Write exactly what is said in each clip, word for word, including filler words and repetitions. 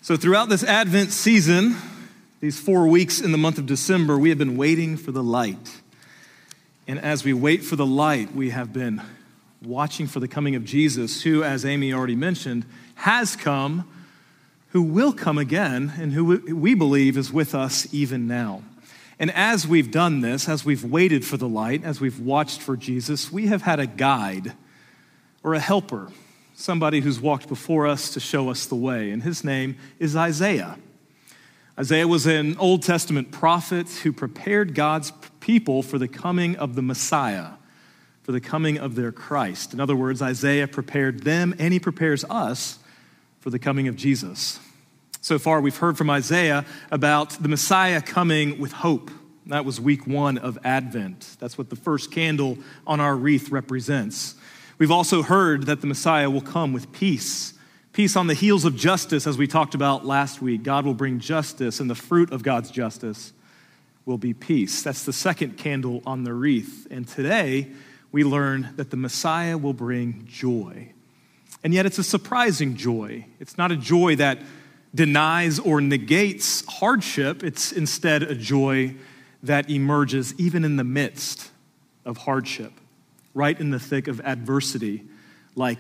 So throughout this Advent season, these four weeks in the month of December, we have been waiting for the light. And as we wait for the light, we have been watching for the coming of Jesus, who, as Amy already mentioned, has come, who will come again, and who we believe is with us even now. And as we've done this, as we've waited for the light, as we've watched for Jesus, we have had a guide or a helper, somebody who's walked before us to show us the way, and his name is Isaiah. Isaiah was an Old Testament prophet who prepared God's people for the coming of the Messiah, for the coming of their Christ. In other words, Isaiah prepared them, and he prepares us for the coming of Jesus. So far, we've heard from Isaiah about the Messiah coming with hope. That was week one of Advent. That's what the first candle on our wreath represents. We've also heard that the Messiah will come with peace. Peace on the heels of justice, as we talked about last week. God will bring justice, and the fruit of God's justice will be peace. That's the second candle on the wreath. And today, we learn that the Messiah will bring joy. And yet it's a surprising joy. It's not a joy that denies or negates hardship. It's instead a joy that emerges even in the midst of hardship, right in the thick of adversity, like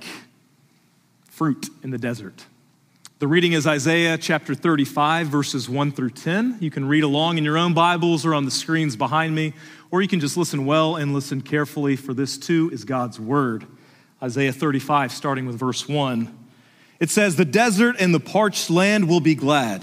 fruit in the desert. The reading is Isaiah chapter thirty-five, verses one through ten. You can read along in your own Bibles or on the screens behind me, or you can just listen well and listen carefully, for this too is God's word. Isaiah thirty-five, starting with verse one. It says, "The desert and the parched land will be glad.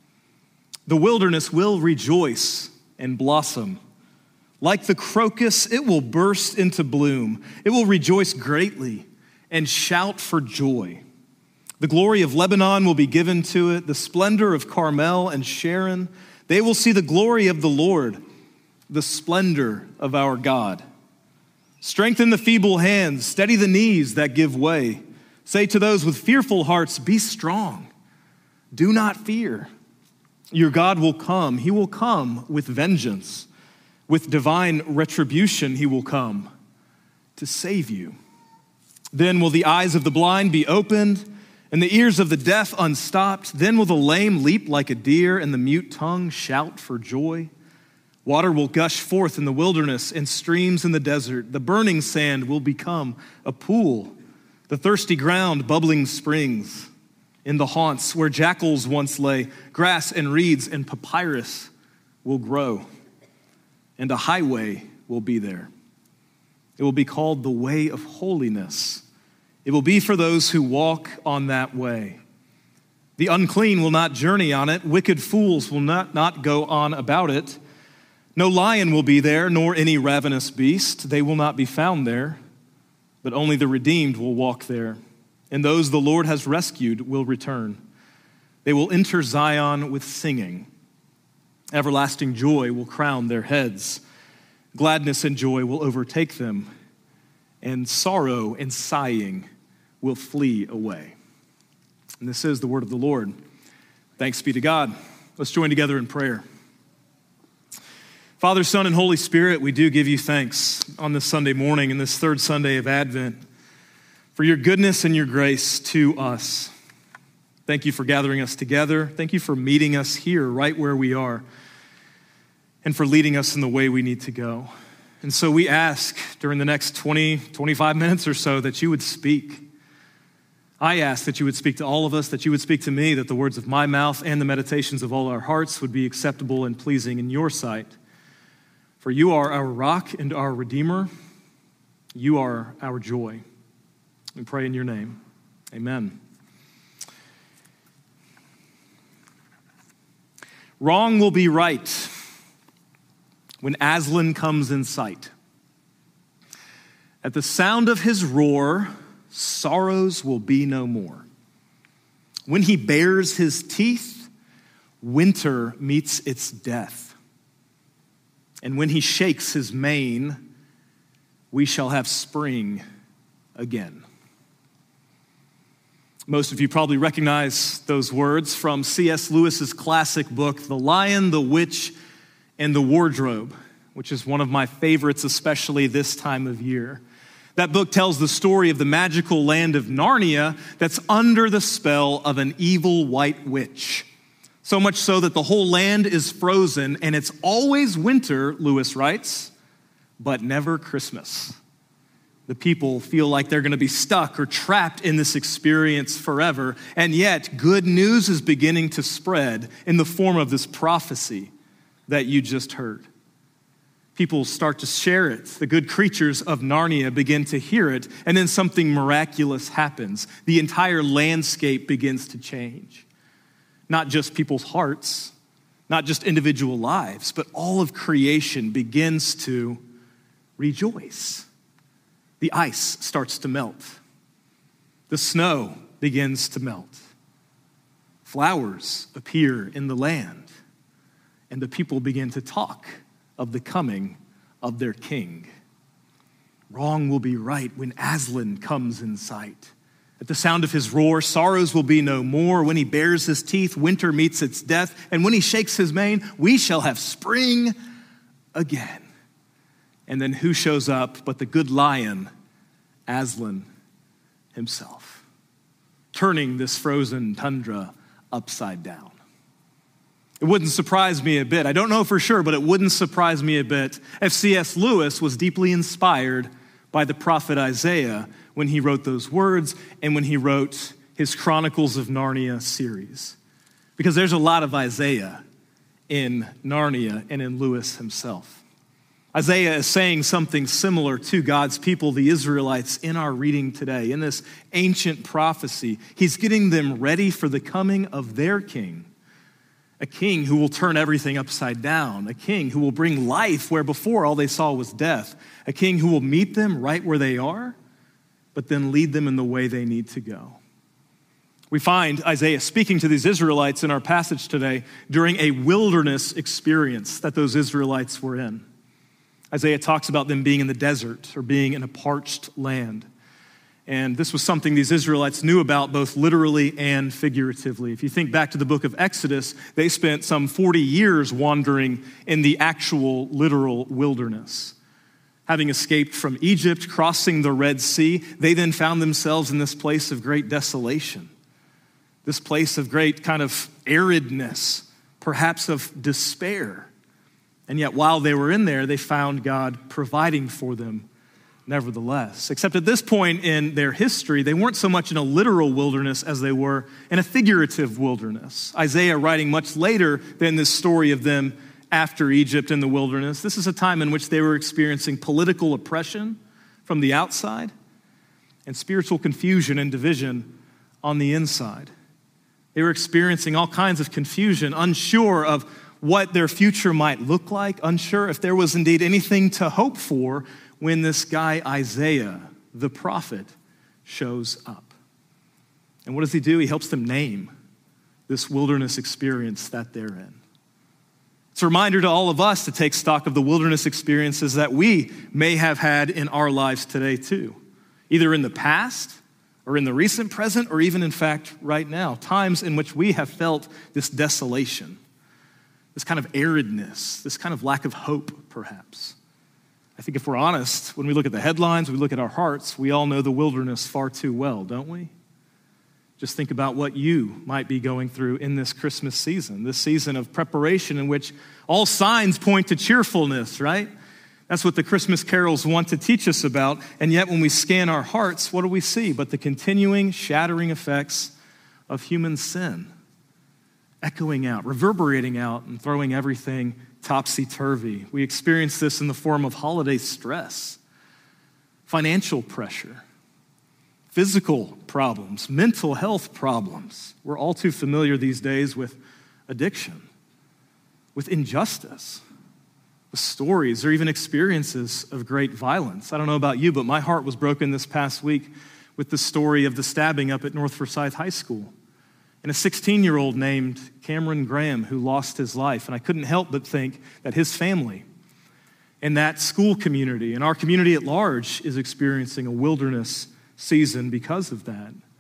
The wilderness will rejoice and blossom. Like the crocus, it will burst into bloom. It will rejoice greatly and shout for joy. The glory of Lebanon will be given to it, the splendor of Carmel and Sharon. They will see the glory of the Lord, the splendor of our God. Strengthen the feeble hands, steady the knees that give way. Say to those with fearful hearts, be strong. Do not fear. Your God will come. He will come with vengeance. With divine retribution, he will come to save you. Then will the eyes of the blind be opened, and the ears of the deaf unstopped. Then will the lame leap like a deer, and the mute tongue shout for joy. Water will gush forth in the wilderness and streams in the desert. The burning sand will become a pool, the thirsty ground bubbling springs. In the haunts where jackals once lay, grass and reeds and papyrus will grow, and a highway will be there. It will be called the way of holiness. It will be for those who walk on that way. The unclean will not journey on it. Wicked fools will not, not go on about it. No lion will be there, nor any ravenous beast. They will not be found there, but only the redeemed will walk there. And those the Lord has rescued will return. They will enter Zion with singing. Everlasting joy will crown their heads. Gladness and joy will overtake them, and sorrow and sighing will flee away." And this is the word of the Lord. Thanks be to God. Let's join together in prayer. Father, Son, and Holy Spirit, we do give you thanks on this Sunday morning and this third Sunday of Advent for your goodness and your grace to us. Thank you for gathering us together. Thank you for meeting us here right where we are, and for leading us in the way we need to go. And so we ask during the next twenty, twenty-five minutes or so that you would speak. I ask that you would speak to all of us, that you would speak to me, that the words of my mouth and the meditations of all our hearts would be acceptable and pleasing in your sight. For you are our rock and our Redeemer. You are our joy. We pray in your name. Amen. Wrong will be right when Aslan comes in sight. At the sound of his roar, sorrows will be no more. When he bares his teeth, winter meets its death. And when he shakes his mane, we shall have spring again. Most of you probably recognize those words from C S Lewis's classic book, The Lion, the Witch, and the Wardrobe, which is one of my favorites, especially this time of year. That book tells the story of the magical land of Narnia that's under the spell of an evil white witch. So much so that the whole land is frozen, and it's always winter, Lewis writes, but never Christmas. The people feel like they're going to be stuck or trapped in this experience forever, and yet good news is beginning to spread in the form of this prophecy that you just heard. People start to share it. The good creatures of Narnia begin to hear it, and then something miraculous happens. The entire landscape begins to change. Not just people's hearts, not just individual lives, but all of creation begins to rejoice. The ice starts to melt. The snow begins to melt. Flowers appear in the land, and the people begin to talk of the coming of their king. Wrong will be right when Aslan comes in sight. At the sound of his roar, sorrows will be no more. When he bares his teeth, winter meets its death. And when he shakes his mane, we shall have spring again. And then who shows up but the good lion, Aslan himself, turning this frozen tundra upside down. It wouldn't surprise me a bit. I don't know for sure, but it wouldn't surprise me a bit if C S Lewis was deeply inspired by the prophet Isaiah when he wrote those words and when he wrote his Chronicles of Narnia series. Because there's a lot of Isaiah in Narnia and in Lewis himself. Isaiah is saying something similar to God's people, the Israelites, in our reading today. In this ancient prophecy, he's getting them ready for the coming of their king. A king who will turn everything upside down. A king who will bring life where before all they saw was death. A king who will meet them right where they are, but then lead them in the way they need to go. We find Isaiah speaking to these Israelites in our passage today during a wilderness experience that those Israelites were in. Isaiah talks about them being in the desert or being in a parched land. And this was something these Israelites knew about both literally and figuratively. If you think back to the book of Exodus, they spent some forty years wandering in the actual literal wilderness. Having escaped from Egypt, crossing the Red Sea, they then found themselves in this place of great desolation, this place of great kind of aridness, perhaps of despair. And yet while they were in there, they found God providing for them nevertheless. Except at this point in their history, they weren't so much in a literal wilderness as they were in a figurative wilderness. Isaiah writing much later than this story of them after Egypt in the wilderness. This is a time in which they were experiencing political oppression from the outside and spiritual confusion and division on the inside. They were experiencing all kinds of confusion, unsure of what their future might look like, unsure if there was indeed anything to hope for when this guy Isaiah, the prophet, shows up. And what does he do? He helps them name this wilderness experience that they're in. It's a reminder to all of us to take stock of the wilderness experiences that we may have had in our lives today too, either in the past or in the recent present or even in fact right now, times in which we have felt this desolation, this kind of aridness, this kind of lack of hope perhaps. I think if we're honest, when we look at the headlines, we look at our hearts, we all know the wilderness far too well, don't we? Just think about what you might be going through in this Christmas season, this season of preparation in which all signs point to cheerfulness, right? That's what the Christmas carols want to teach us about. And yet when we scan our hearts, what do we see but the continuing shattering effects of human sin, echoing out, reverberating out, and throwing everything topsy-turvy. We experience this in the form of holiday stress, financial pressure, physical problems, mental health problems. We're all too familiar these days with addiction, with injustice, with stories or even experiences of great violence. I don't know about you, but my heart was broken this past week with the story of the stabbing up at North Forsyth High School. And a sixteen-year-old named Cameron Graham who lost his life. And I couldn't help but think that his family and that school community and our community at large is experiencing a wilderness season because of that.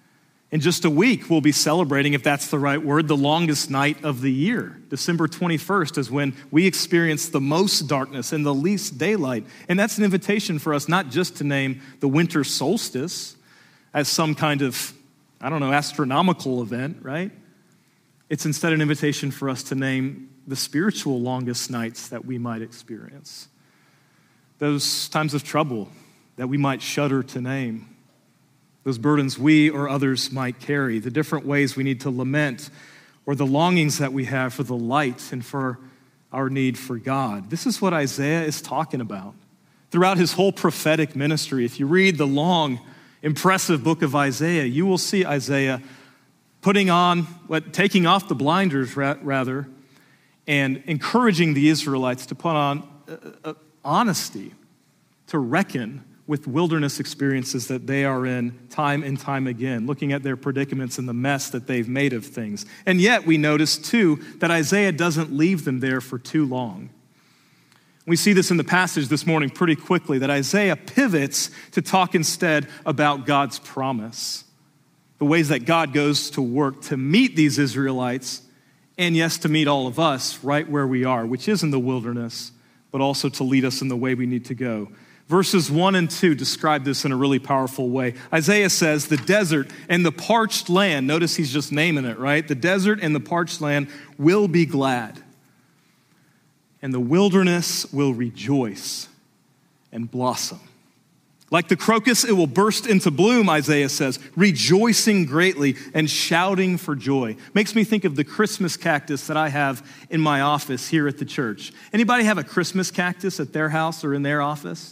In just a week, we'll be celebrating, if that's the right word, the longest night of the year. December twenty-first is when we experience the most darkness and the least daylight. And that's an invitation for us not just to name the winter solstice as some kind of, I don't know, astronomical event, right? It's instead an invitation for us to name the spiritual longest nights that we might experience. Those times of trouble that we might shudder to name. Those burdens we or others might carry, the different ways we need to lament, or the longings that we have for the light and for our need for God. This is what Isaiah is talking about. Throughout his whole prophetic ministry, if you read the long, impressive book of Isaiah, you will see Isaiah putting on, what, taking off the blinders rather, and encouraging the Israelites to put on uh, uh, honesty, to reckon with wilderness experiences that they are in time and time again, looking at their predicaments and the mess that they've made of things. And yet we notice, too, that Isaiah doesn't leave them there for too long. We see this in the passage this morning pretty quickly, that Isaiah pivots to talk instead about God's promise, the ways that God goes to work to meet these Israelites, and yes, to meet all of us right where we are, which is in the wilderness, but also to lead us in the way we need to go. Verses one and two describe this in a really powerful way. Isaiah says, the desert and the parched land, notice he's just naming it, right? The desert and the parched land will be glad, and the wilderness will rejoice and blossom. Like the crocus, it will burst into bloom, Isaiah says, rejoicing greatly and shouting for joy. Makes me think of the Christmas cactus that I have in my office here at the church. Anybody have a Christmas cactus at their house or in their office?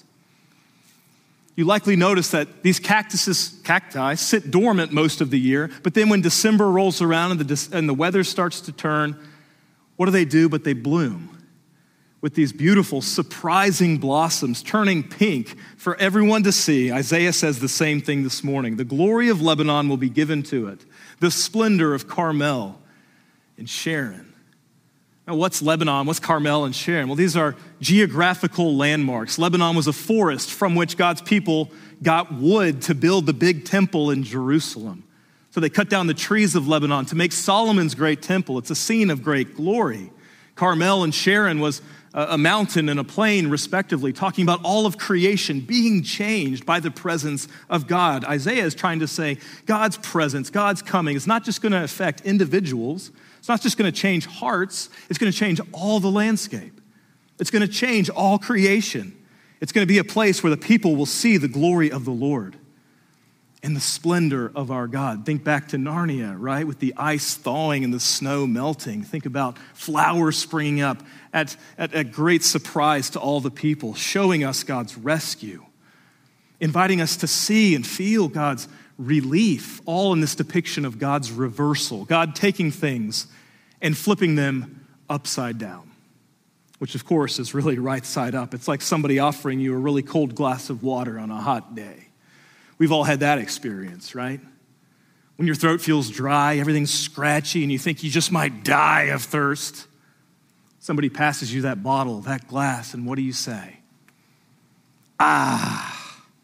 You likely notice that these cactuses, cacti sit dormant most of the year, but then when December rolls around and the, and the weather starts to turn, what do they do but they bloom with these beautiful, surprising blossoms turning pink for everyone to see. Isaiah says the same thing this morning. The glory of Lebanon will be given to it, the splendor of Carmel and Sharon. Now, what's Lebanon? What's Carmel and Sharon? Well, these are geographical landmarks. Lebanon was a forest from which God's people got wood to build the big temple in Jerusalem. So they cut down the trees of Lebanon to make Solomon's great temple. It's a scene of great glory. Carmel and Sharon was a mountain and a plain, respectively, talking about all of creation being changed by the presence of God. Isaiah is trying to say God's presence, God's coming is not just going to affect individuals. It's not just going to change hearts. It's going to change all the landscape. It's going to change all creation. It's going to be a place where the people will see the glory of the Lord and the splendor of our God. Think back to Narnia, right? With the ice thawing and the snow melting. Think about flowers springing up at, at a great surprise to all the people, showing us God's rescue, inviting us to see and feel God's relief, all in this depiction of God's reversal, God taking things and flipping them upside down, which of course is really right side up. It's like somebody offering you a really cold glass of water on a hot day. We've all had that experience, right? When your throat feels dry, everything's scratchy, and you think you just might die of thirst. Somebody passes you that bottle, that glass, and what do you say? Ah.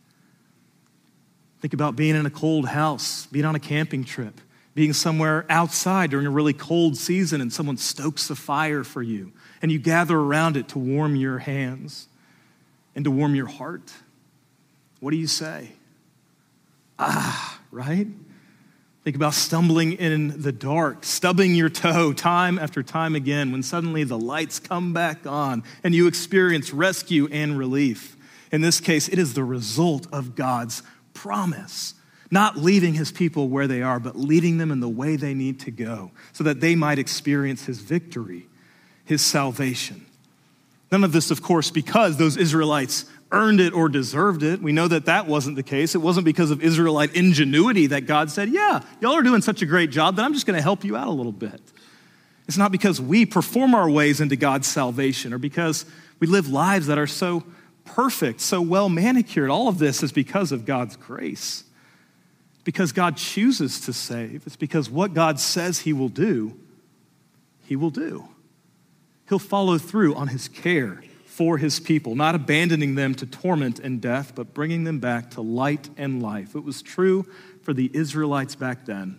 Think about being in a cold house, being on a camping trip, being somewhere outside during a really cold season, and someone stokes a fire for you, and you gather around it to warm your hands and to warm your heart. What do you say? Ah, right? Think about stumbling in the dark, stubbing your toe time after time again when suddenly the lights come back on and you experience rescue and relief. In this case, it is the result of God's promise, not leaving his people where they are, but leading them in the way they need to go so that they might experience his victory, his salvation. None of this, of course, because those Israelites earned it or deserved it. We know that that wasn't the case. It wasn't because of Israelite ingenuity that God said, yeah, y'all are doing such a great job that I'm just going to help you out a little bit. It's not because we perform our ways into God's salvation or because we live lives that are so perfect, so well manicured. All of this is because of God's grace. Because God chooses to save. It's because what God says he will do, he will do. He'll follow through on his care for his people, not abandoning them to torment and death, but bringing them back to light and life. It was true for the Israelites back then,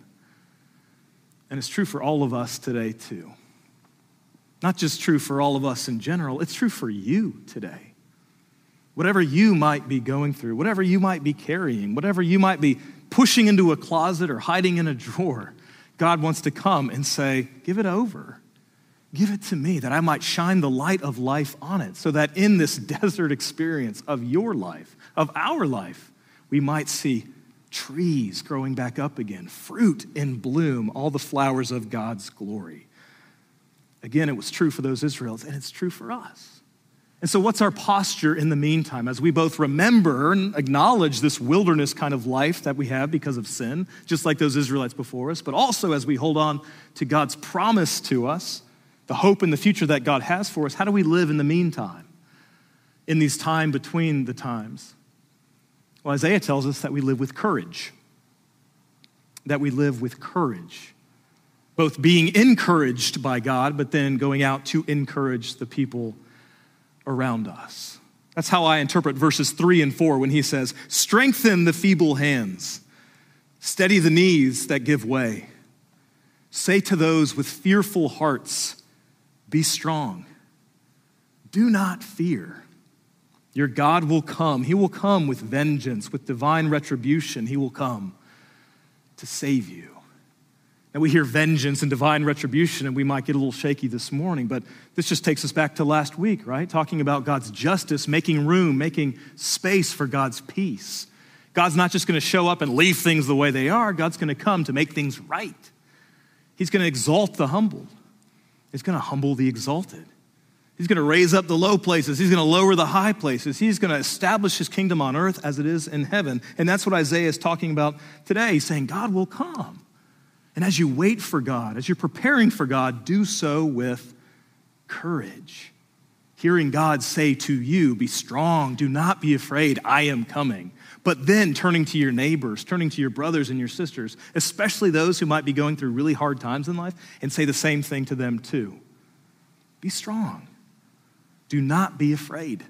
and it's true for all of us today too. Not just true for all of us in general, it's true for you today. Whatever you might be going through, whatever you might be carrying, whatever you might be pushing into a closet or hiding in a drawer, God wants to come and say, give it over. Give it to me that I might shine the light of life on it, so that in this desert experience of your life, of our life, we might see trees growing back up again, fruit in bloom, all the flowers of God's glory. Again, it was true for those Israelites, and it's true for us. And so what's our posture in the meantime as we both remember and acknowledge this wilderness kind of life that we have because of sin, just like those Israelites before us, but also as we hold on to God's promise to us, the hope and the future that God has for us? How do we live in the meantime, in these time between the times? Well, Isaiah tells us that we live with courage, that we live with courage, both being encouraged by God, but then going out to encourage the people around us. That's how I interpret verses three and four when he says, strengthen the feeble hands, steady the knees that give way. Say to those with fearful hearts, be strong. Do not fear. Your God will come. He will come with vengeance, with divine retribution. He will come to save you. Now we hear vengeance and divine retribution, and we might get a little shaky this morning, but this just takes us back to last week, right? Talking about God's justice, making room, making space for God's peace. God's not just going to show up and leave things the way they are. God's going to come to make things right. He's going to exalt the humble. He's going to humble the exalted. He's going to raise up the low places. He's going to lower the high places. He's going to establish his kingdom on earth as it is in heaven. And that's what Isaiah is talking about today. He's saying God will come. And as you wait for God, as you're preparing for God, do so with courage. Hearing God say to you, be strong, do not be afraid, I am coming. But then turning to your neighbors, turning to your brothers and your sisters, especially those who might be going through really hard times in life, and say the same thing to them too. Be strong. Do not be afraid.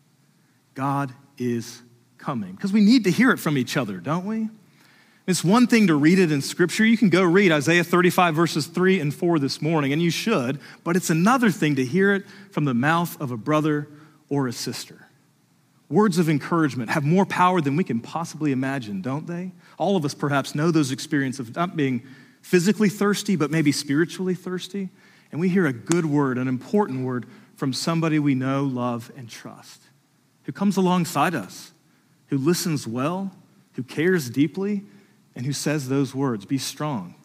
God is coming. Because we need to hear it from each other, don't we? It's one thing to read it in Scripture. You can go read Isaiah thirty-five verses three and four this morning, and you should, but it's another thing to hear it from the mouth of a brother or a sister. Words of encouragement have more power than we can possibly imagine, don't they? All of us perhaps know those experiences of not being physically thirsty, but maybe spiritually thirsty. And we hear a good word, an important word from somebody we know, love, and trust, who comes alongside us, who listens well, who cares deeply, and who says those words, be strong.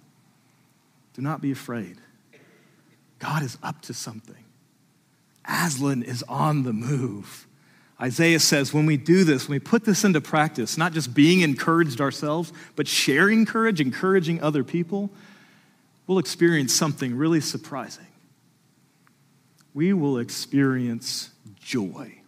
Do not be afraid. God is up to something. Aslan is on the move. Isaiah says when we do this, when we put this into practice, not just being encouraged ourselves, but sharing courage, encouraging other people, we'll experience something really surprising. We will experience joy.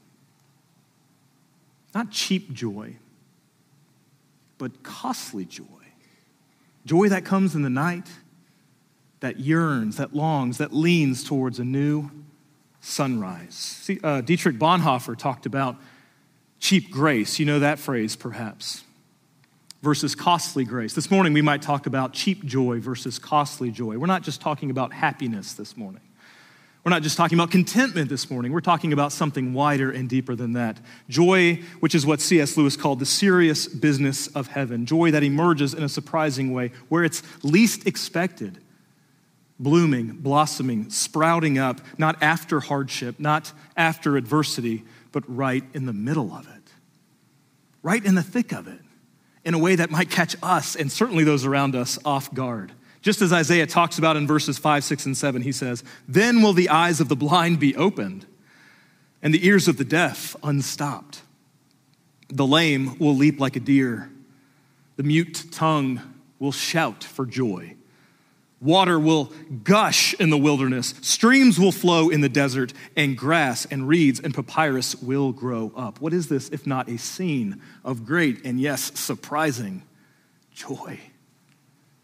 Not cheap joy, but costly joy. Joy that comes in the night, that yearns, that longs, that leans towards a new sunrise. See, uh, Dietrich Bonhoeffer talked about cheap grace. You know that phrase, perhaps, versus costly grace. This morning, we might talk about cheap joy versus costly joy. We're not just talking about happiness this morning. We're not just talking about contentment this morning. We're talking about something wider and deeper than that. Joy, which is what C S Lewis called the serious business of heaven. Joy that emerges in a surprising way, where it's least expected. Blooming, blossoming, sprouting up, not after hardship, not after adversity, but right in the middle of it. Right in the thick of it, in a way that might catch us and certainly those around us off guard. Just as Isaiah talks about in verses five, six, and seven, he says, then will the eyes of the blind be opened and the ears of the deaf unstopped. The lame will leap like a deer. The mute tongue will shout for joy. Water will gush in the wilderness. Streams will flow in the desert, and grass and reeds and papyrus will grow up. What is this if not a scene of great and, yes, surprising joy?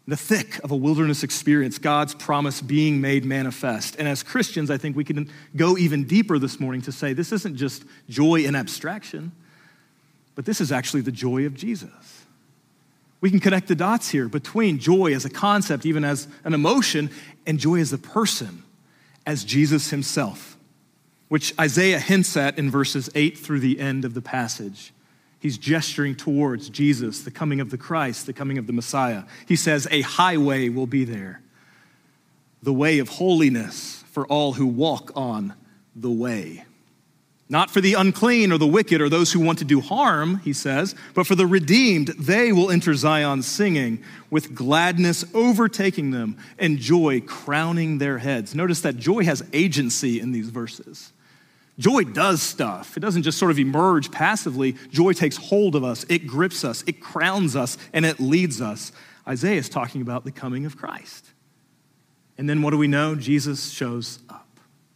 the thick of a wilderness experience, God's promise being made manifest. And as Christians, I think we can go even deeper this morning to say this isn't just joy in abstraction, but this is actually the joy of Jesus. We can connect the dots here between joy as a concept, even as an emotion, and joy as a person, as Jesus himself, which Isaiah hints at in verses eight through the end of the passage. He's gesturing towards Jesus, the coming of the Christ, the coming of the Messiah. He says, a highway will be there, the way of holiness for all who walk on the way. Not for the unclean or the wicked or those who want to do harm, he says, but for the redeemed, they will enter Zion singing, with gladness overtaking them and joy crowning their heads. Notice that joy has agency in these verses. Joy does stuff. It doesn't just sort of emerge passively. Joy takes hold of us. It grips us. It crowns us, and it leads us. Isaiah is talking about the coming of Christ. And then what do we know? Jesus shows up.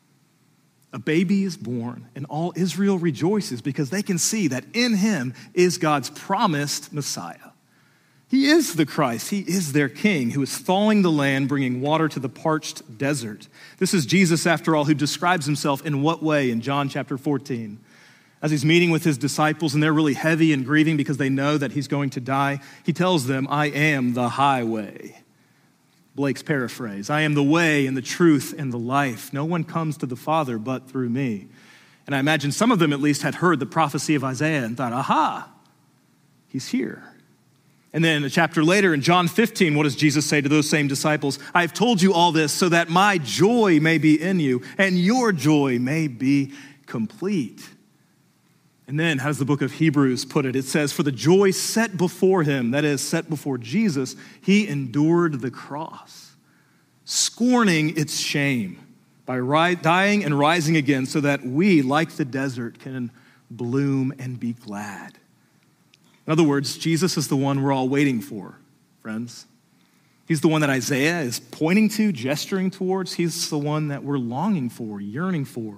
A baby is born, and all Israel rejoices because they can see that in him is God's promised Messiah. He is the Christ. He is their king who is thawing the land, bringing water to the parched desert. This is Jesus, after all, who describes himself in what way in John chapter fourteen? As he's meeting with his disciples and they're really heavy and grieving because they know that he's going to die, he tells them, I am the highway. Blake's paraphrase, I am the way and the truth and the life. No one comes to the Father but through me. And I imagine some of them at least had heard the prophecy of Isaiah and thought, aha, he's here. And then a chapter later in John fifteen, what does Jesus say to those same disciples? I've told you all this so that my joy may be in you and your joy may be complete. And then how does the book of Hebrews put it? It says, for the joy set before him, that is, set before Jesus, he endured the cross, scorning its shame by ri- dying and rising again so that we, like the desert, can bloom and be glad. In other words, Jesus is the one we're all waiting for, friends. He's the one that Isaiah is pointing to, gesturing towards. He's the one that we're longing for, yearning for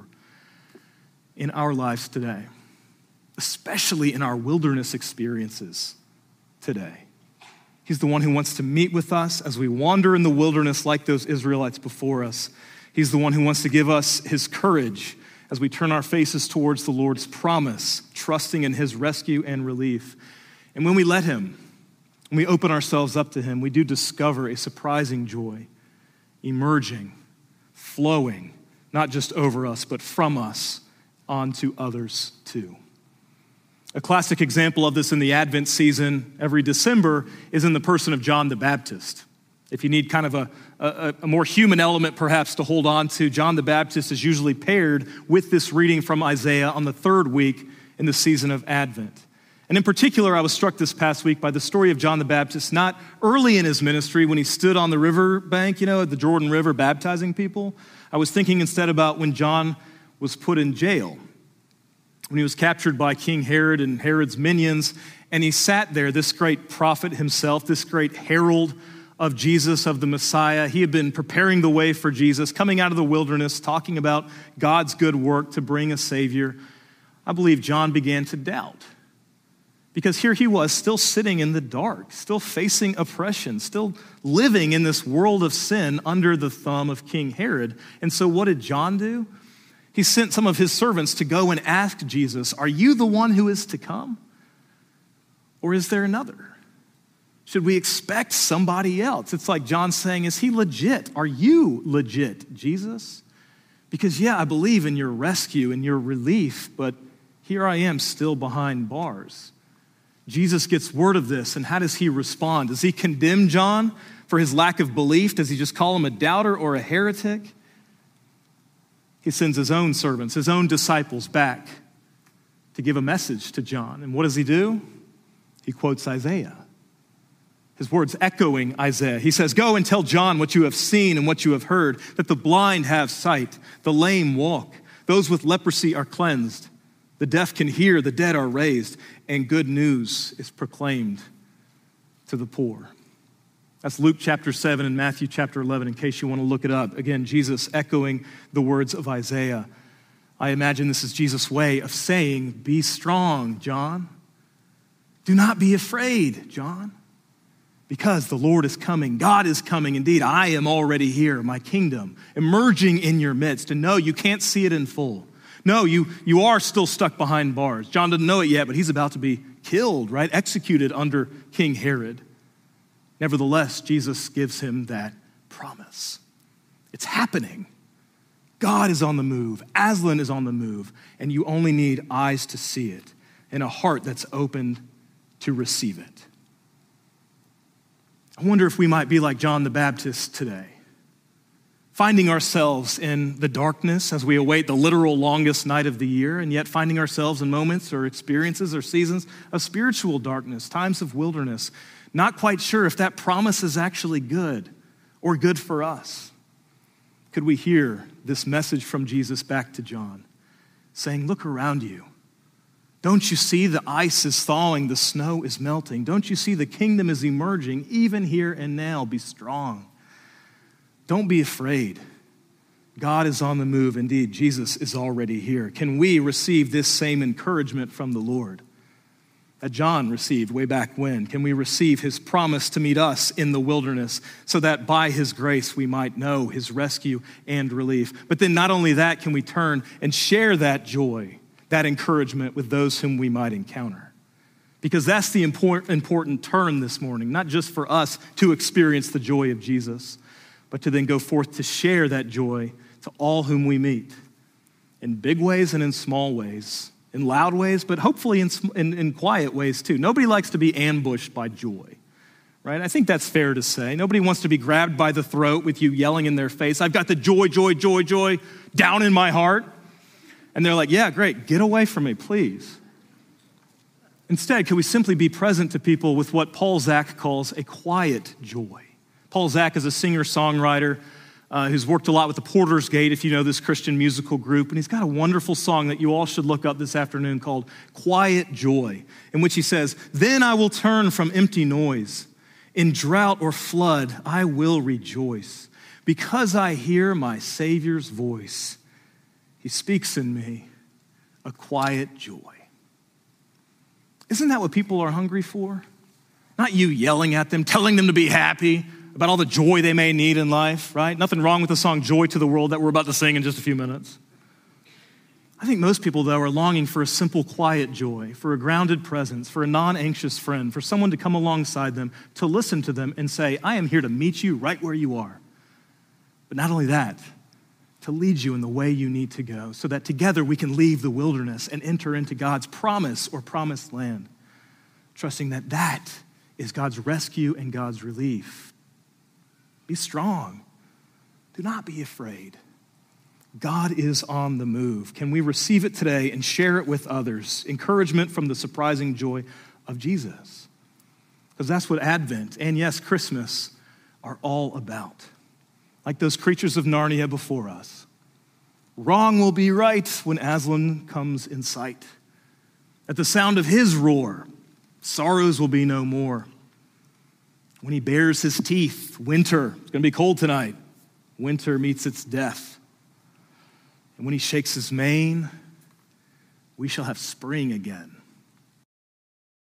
in our lives today, especially in our wilderness experiences today. He's the one who wants to meet with us as we wander in the wilderness like those Israelites before us. He's the one who wants to give us his courage as we turn our faces towards the Lord's promise, trusting in his rescue and relief. And when we let him, when we open ourselves up to him, we do discover a surprising joy emerging, flowing, not just over us, but from us onto others too. A classic example of this in the Advent season every December is in the person of John the Baptist. If you need kind of a, a, a more human element perhaps to hold on to, John the Baptist is usually paired with this reading from Isaiah on the third week in the season of Advent. And in particular, I was struck this past week by the story of John the Baptist, not early in his ministry when he stood on the river bank, you know, at the Jordan River baptizing people. I was thinking instead about when John was put in jail, when he was captured by King Herod and Herod's minions, and he sat there, this great prophet himself, this great herald of Jesus, of the Messiah. He had been preparing the way for Jesus, coming out of the wilderness, talking about God's good work to bring a Savior. I believe John began to doubt. Because here he was, still sitting in the dark, still facing oppression, still living in this world of sin under the thumb of King Herod. And so what did John do? He sent some of his servants to go and ask Jesus, are you the one who is to come? Or is there another? Should we expect somebody else? It's like John saying, is he legit? Are you legit, Jesus? Because yeah, I believe in your rescue and your relief, but here I am still behind bars. Jesus gets word of this, and how does he respond? Does he condemn John for his lack of belief? Does he just call him a doubter or a heretic? He sends his own servants, his own disciples back to give a message to John. And what does he do? He quotes Isaiah. His words echoing Isaiah. He says, go and tell John what you have seen and what you have heard, that the blind have sight, the lame walk, those with leprosy are cleansed, the deaf can hear, the dead are raised, and good news is proclaimed to the poor. That's Luke chapter seven and Matthew chapter eleven, in case you want to look it up. Again, Jesus echoing the words of Isaiah. I imagine this is Jesus' way of saying, be strong, John. Do not be afraid, John. Because the Lord is coming. God is coming. Indeed, I am already here, my kingdom, emerging in your midst. And no, you can't see it in full. No, you, you are still stuck behind bars. John doesn't know it yet, but he's about to be killed, right? Executed under King Herod. Nevertheless, Jesus gives him that promise. It's happening. God is on the move. Aslan is on the move. And you only need eyes to see it and a heart that's open to receive it. I wonder if we might be like John the Baptist today, finding ourselves in the darkness as we await the literal longest night of the year, and yet finding ourselves in moments or experiences or seasons of spiritual darkness, times of wilderness, not quite sure if that promise is actually good or good for us. Could we hear this message from Jesus back to John, saying, look around you. Don't you see the ice is thawing, the snow is melting? Don't you see the kingdom is emerging, even here and now? Be strong. Don't be afraid. God is on the move. Indeed, Jesus is already here. Can we receive this same encouragement from the Lord that John received way back when? Can we receive his promise to meet us in the wilderness so that by his grace we might know his rescue and relief? But then not only that, can we turn and share that joy, that encouragement with those whom we might encounter? Because that's the important, important turn this morning, not just for us to experience the joy of Jesus, but to then go forth to share that joy to all whom we meet, in big ways and in small ways, in loud ways, but hopefully in, in, in quiet ways too. Nobody likes to be ambushed by joy, right? I think that's fair to say. Nobody wants to be grabbed by the throat with you yelling in their face, I've got the joy, joy, joy, joy down in my heart. And they're like, yeah, great, get away from me, please. Instead, could we simply be present to people with what Paul Zach calls a quiet joy? Paul Zach is a singer-songwriter uh, who's worked a lot with the Porter's Gate, if you know this Christian musical group, and he's got a wonderful song that you all should look up this afternoon called Quiet Joy, in which he says, then I will turn from empty noise. In drought or flood, I will rejoice, because I hear my Savior's voice. He speaks in me a quiet joy. Isn't that what people are hungry for? Not you yelling at them, telling them to be happy about all the joy they may need in life, right? Nothing wrong with the song Joy to the World that we're about to sing in just a few minutes. I think most people, though, are longing for a simple, quiet joy, for a grounded presence, for a non-anxious friend, for someone to come alongside them, to listen to them and say, I am here to meet you right where you are. But not only that, to lead you in the way you need to go so that together we can leave the wilderness and enter into God's promise or promised land, trusting that that is God's rescue and God's relief. Be strong. Do not be afraid. God is on the move. Can we receive it today and share it with others? Encouragement from the surprising joy of Jesus. Because that's what Advent and, yes, Christmas are all about. Like those creatures of Narnia before us. Wrong will be right when Aslan comes in sight. At the sound of his roar, sorrows will be no more. When he bares his teeth, winter, it's going to be cold tonight, winter meets its death. And when he shakes his mane, we shall have spring again.